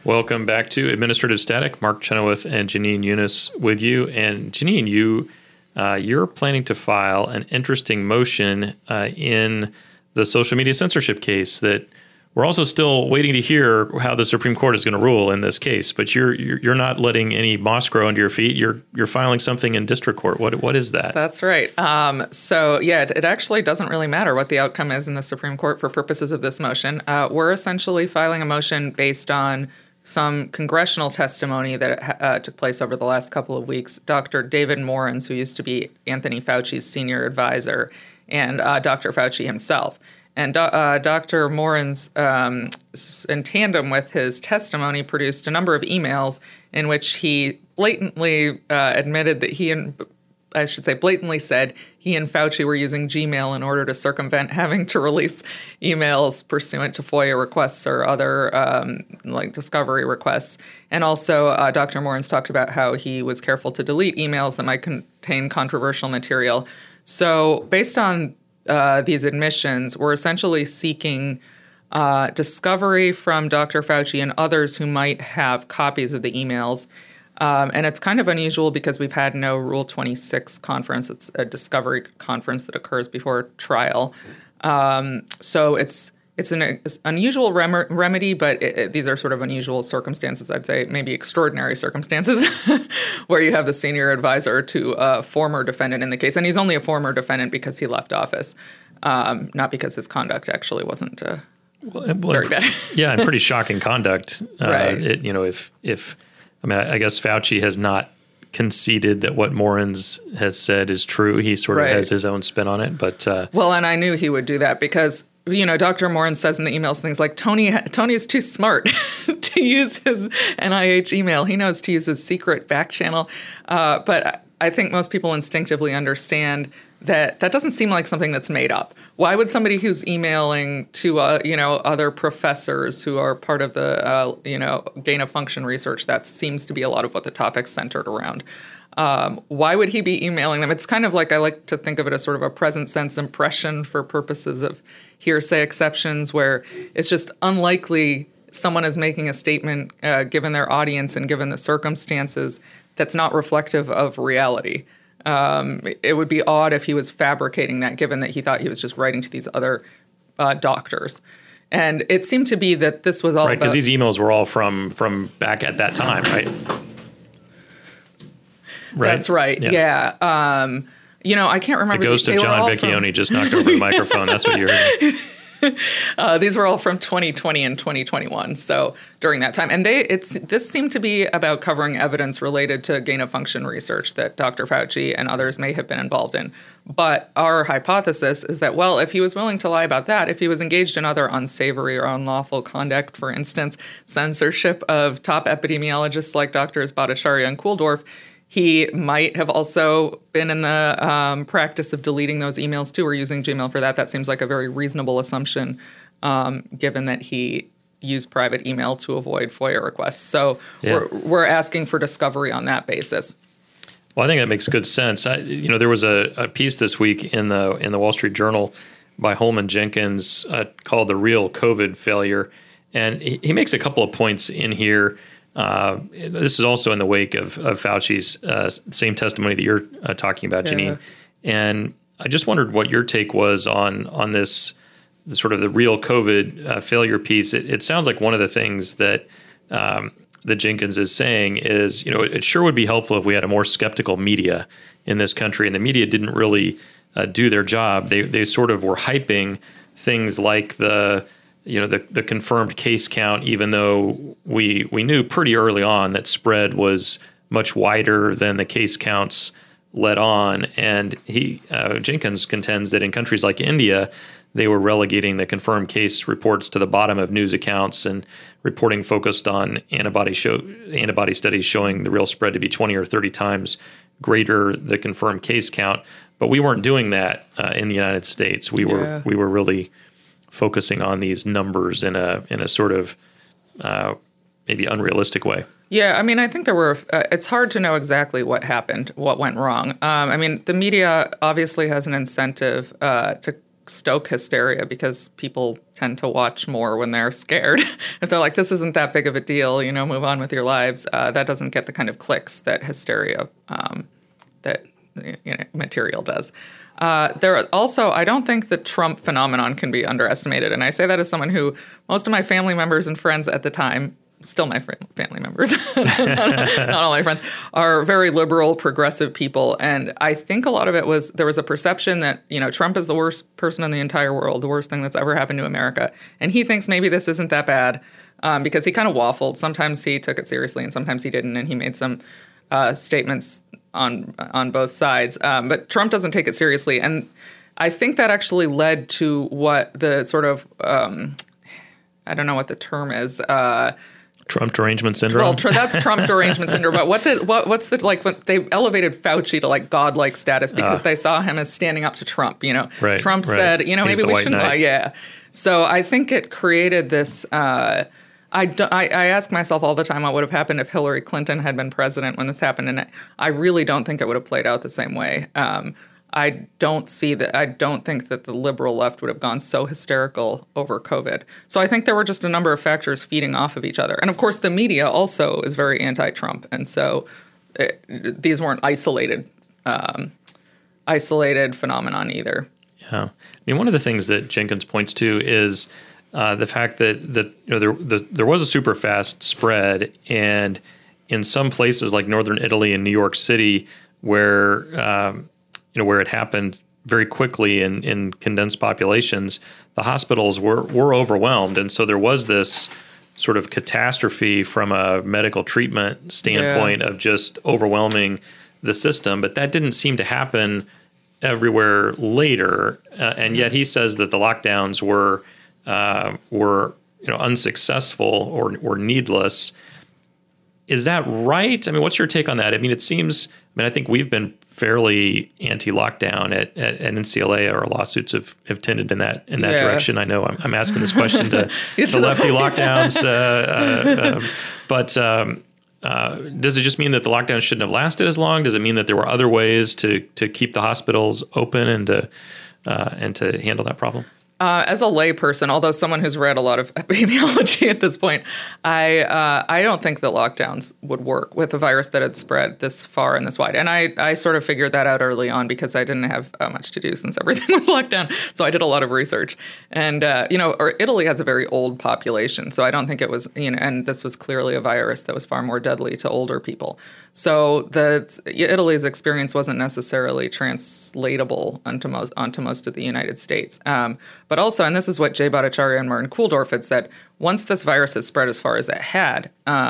Welcome back to Administrative Static. Mark Chenoweth and Janine Eunice with you. And Janine, you're planning to file an interesting motion in the social media censorship case that we're also still waiting to hear how the Supreme Court is going to rule in this case. But you're not letting any moss grow under your feet. You're filing something in district court. What is that? That's right. It actually doesn't really matter what the outcome is in the Supreme Court for purposes of this motion. We're essentially filing a motion based on some congressional testimony that took place over the last couple of weeks. Dr. David Morins, who used to be Anthony Fauci's senior advisor, and Dr. Fauci himself. And Dr. Morins, in tandem with his testimony, produced a number of emails in which he blatantly admitted that blatantly said he and Fauci were using Gmail in order to circumvent having to release emails pursuant to FOIA requests or other discovery requests. And also, Dr. Morins talked about how he was careful to delete emails that might contain controversial material. So based on these admissions, we're essentially seeking discovery from Dr. Fauci and others who might have copies of the emails. And it's kind of unusual because we've had no Rule 26 conference. It's a discovery conference that occurs before trial. So it's an unusual remedy, but these are sort of unusual circumstances. I'd say maybe extraordinary circumstances where you have the senior advisor to a former defendant in the case. And he's only a former defendant because he left office, not because his conduct actually wasn't very bad. Yeah, and pretty shocking conduct. Right. I guess Fauci has not conceded that what Morins has said is true. He sort of has his own spin on it. But and I knew he would do that because, Dr. Morins says in the emails things like, Tony is too smart to use his NIH email. He knows to use his secret back channel. But I think most people instinctively understand that doesn't seem like something that's made up. Why would somebody who's emailing to, other professors who are part of the, gain of function research, that seems to be a lot of what the topic's centered around. Why would he be emailing them? It's kind of like, I like to think of it as sort of a present sense impression for purposes of hearsay exceptions, where it's just unlikely someone is making a statement, given their audience and given the circumstances, that's not reflective of reality. It would be odd if he was fabricating that, given that he thought he was just writing to these other doctors. And it seemed to be that this was all right, because these emails were all from back at that time, right? That's right. Yeah. I can't remember. The ghost of John Vecchione just knocked over the microphone. That's what you heard. These were all from 2020 and 2021, so during that time. And this seemed to be about covering evidence related to gain-of-function research that Dr. Fauci and others may have been involved in. But our hypothesis is that, if he was willing to lie about that, if he was engaged in other unsavory or unlawful conduct, for instance, censorship of top epidemiologists like Drs. Bhattacharya and Kuhldorff, he might have also been in the practice of deleting those emails too, or using Gmail for that. That seems like a very reasonable assumption, given that he used private email to avoid FOIA requests. So we're asking for discovery on that basis. Well, I think that makes good sense. There was a piece this week in the Wall Street Journal by Holman Jenkins called "The Real COVID Failure," and he makes a couple of points in here. This is also in the wake of Fauci's same testimony that you're talking about, Janine. And I just wondered what your take was on this, the sort of the real COVID failure piece. It sounds like one of the things that Jenkins is saying is, it sure would be helpful if we had a more skeptical media in this country. And the media didn't really do their job. They sort of were hyping things like the confirmed case count, even though we knew pretty early on that spread was much wider than the case counts let on. And Jenkins contends that in countries like India, they were relegating the confirmed case reports to the bottom of news accounts and reporting focused on antibody studies showing the real spread to be 20 or 30 times greater the confirmed case count. But we weren't doing that in the United States. We were really focusing on these numbers in a sort of maybe unrealistic way. Yeah, I think there were. It's hard to know exactly what happened, what went wrong. The media obviously has an incentive to stoke hysteria because people tend to watch more when they're scared. If they're like, this isn't that big of a deal, move on with your lives, that doesn't get the kind of clicks that hysteria that material does. There are also, I don't think the Trump phenomenon can be underestimated. And I say that as someone who, most of my family members and friends at the time, still my family members, not all my friends, are very liberal, progressive people. And I think a lot of it was, there was a perception that, Trump is the worst person in the entire world, the worst thing that's ever happened to America. And he thinks maybe this isn't that bad because he kind of waffled. Sometimes he took it seriously and sometimes he didn't. And he made some statements on both sides. But Trump doesn't take it seriously. And I think that actually led to what the sort of, I don't know what the term is, Trump derangement syndrome. Well, that's Trump derangement syndrome. But what's the when they elevated Fauci to godlike status because they saw him as standing up to Trump. Right, Trump said, maybe we shouldn't. Yeah. So I think it created this. I ask myself all the time what would have happened if Hillary Clinton had been president when this happened, and I really don't think it would have played out the same way. I don't think that the liberal left would have gone so hysterical over COVID. So I think there were just a number of factors feeding off of each other. And of course, the media also is very anti-Trump. And so these weren't isolated phenomenon either. Yeah. One of the things that Jenkins points to is the fact that there was a super fast spread. And in some places like northern Italy and New York City where it happened very quickly in condensed populations, the hospitals were overwhelmed. And so there was this sort of catastrophe from a medical treatment standpoint of just overwhelming the system. But that didn't seem to happen everywhere later. And yet he says that the lockdowns were unsuccessful or needless. Is that right? I mean, what's your take on that? I mean, it seems, I think we've been fairly anti-lockdown at NCLA. Our lawsuits have tended in that direction. I know I'm asking this question to the lefty lockdowns, but does it just mean that the lockdown shouldn't have lasted as long? Does it mean that there were other ways to keep the hospitals open and to handle that problem? As a layperson, although someone who's read a lot of epidemiology at this point, I don't think that lockdowns would work with a virus that had spread this far and this wide. And I sort of figured that out early on because I didn't have much to do since everything was locked down. So I did a lot of research. And, Italy has a very old population. So I don't think it was, and this was clearly a virus that was far more deadly to older people. So Italy's experience wasn't necessarily translatable onto most of the United States. But also, and this is what Jay Bhattacharya and Martin Kulldorff had said, once this virus has spread as far as it had,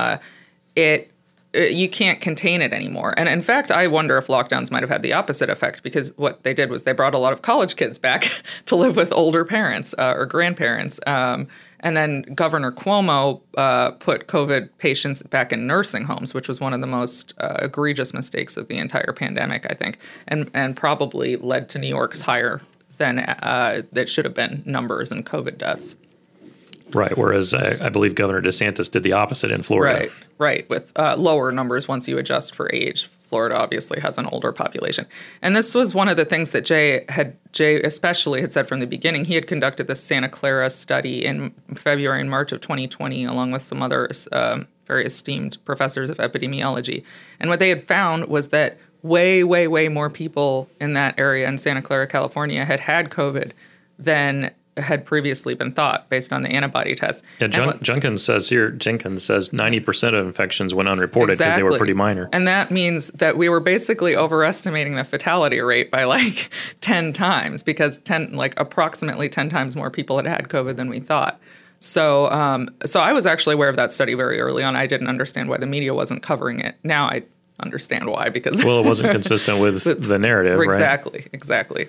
you can't contain it anymore. And in fact, I wonder if lockdowns might have had the opposite effect because what they did was they brought a lot of college kids back to live with older parents or grandparents. And then Governor Cuomo put COVID patients back in nursing homes, which was one of the most egregious mistakes of the entire pandemic, I think, and probably led to New York's higher than that should have been numbers in COVID deaths. Right, whereas I believe Governor DeSantis did the opposite in Florida. Right, with lower numbers once you adjust for age. Florida obviously has an older population. And this was one of the things that Jay especially had said from the beginning. He had conducted the Santa Clara study in February and March of 2020, along with some other very esteemed professors of epidemiology. And what they had found was that way, way, way more people in that area in Santa Clara, California had COVID than had previously been thought based on the antibody tests. Yeah, Jenkins says 90% of infections went unreported because they were pretty minor. And that means that we were basically overestimating the fatality rate by 10 times because approximately 10 times more people had COVID than we thought. So I was actually aware of that study very early on. I didn't understand why the media wasn't covering it. Now I understand why because it wasn't consistent with the narrative, right? Exactly.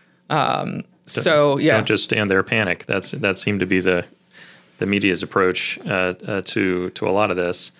Don't just stand there, panic. That seemed to be the media's approach to a lot of this.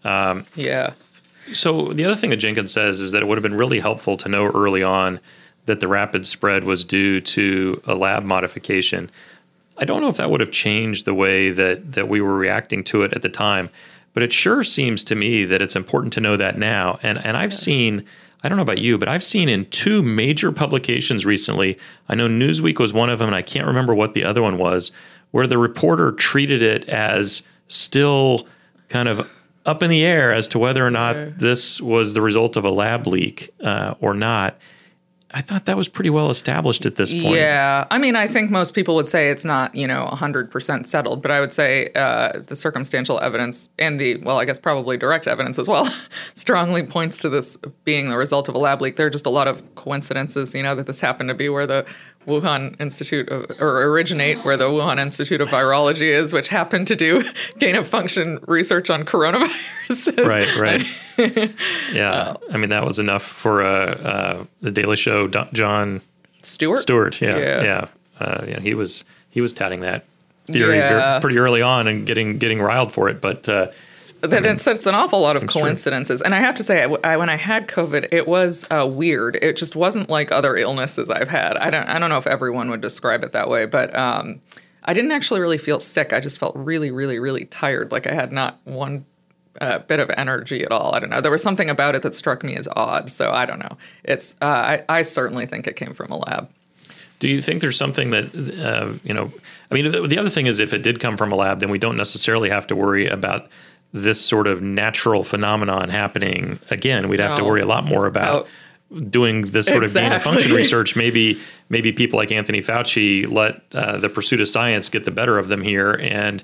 So the other thing that Jenkins says is that it would have been really helpful to know early on that the rapid spread was due to a lab modification. I don't know if that would have changed the way that we were reacting to it at the time, but it sure seems to me that it's important to know that now. And I've seen I don't know about you, but I've seen in 2 major publications recently, I know Newsweek was one of them, and I can't remember what the other one was, where the reporter treated it as still kind of up in the air as to whether or not this was the result of a lab leak or not. I thought that was pretty well established at this point. Yeah. I mean, I think most people would say it's not, 100% settled, but I would say the circumstantial evidence and I guess probably direct evidence as well, strongly points to this being the result of a lab leak. There are just a lot of coincidences, that this happened to be where the Wuhan originate where the Wuhan Institute of Virology is, which happened to do gain-of-function research on coronaviruses. Right. Yeah. I mean, that was enough for the Daily Show, Jon Stewart. Yeah. He was touting that theory pretty early on and getting riled for it, but it's an awful lot of coincidences. True. And I have to say, when I had COVID, it was weird. It just wasn't like other illnesses I've had. I don't know if everyone would describe it that way, but I didn't actually really feel sick. I just felt really, really, really tired. Like I had not one bit of energy at all. I don't know. There was something about it that struck me as odd. So I don't know. It's I certainly think it came from a lab. Do you think there's something that, I mean, the other thing is if it did come from a lab, then we don't necessarily have to worry about this sort of natural phenomenon happening again. We'd have to worry a lot more about doing this sort of gain-of-function research. Maybe people like Anthony Fauci let the pursuit of science get the better of them here and,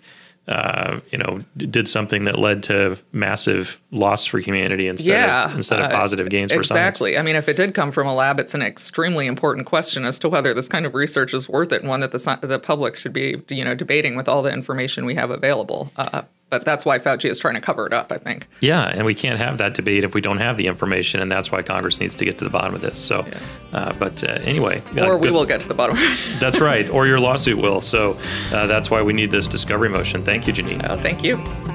did something that led to massive loss for humanity instead of positive gains for science. Exactly. I mean, if it did come from a lab, it's an extremely important question as to whether this kind of research is worth it and one that the public should be, debating with all the information we have available. But that's why Fauci is trying to cover it up, I think. Yeah, and we can't have that debate if we don't have the information, and that's why Congress needs to get to the bottom of this. So, anyway. Or we will get to the bottom of it. That's right, or your lawsuit will. So that's why we need this discovery motion. Thank you, Janine. Thank you.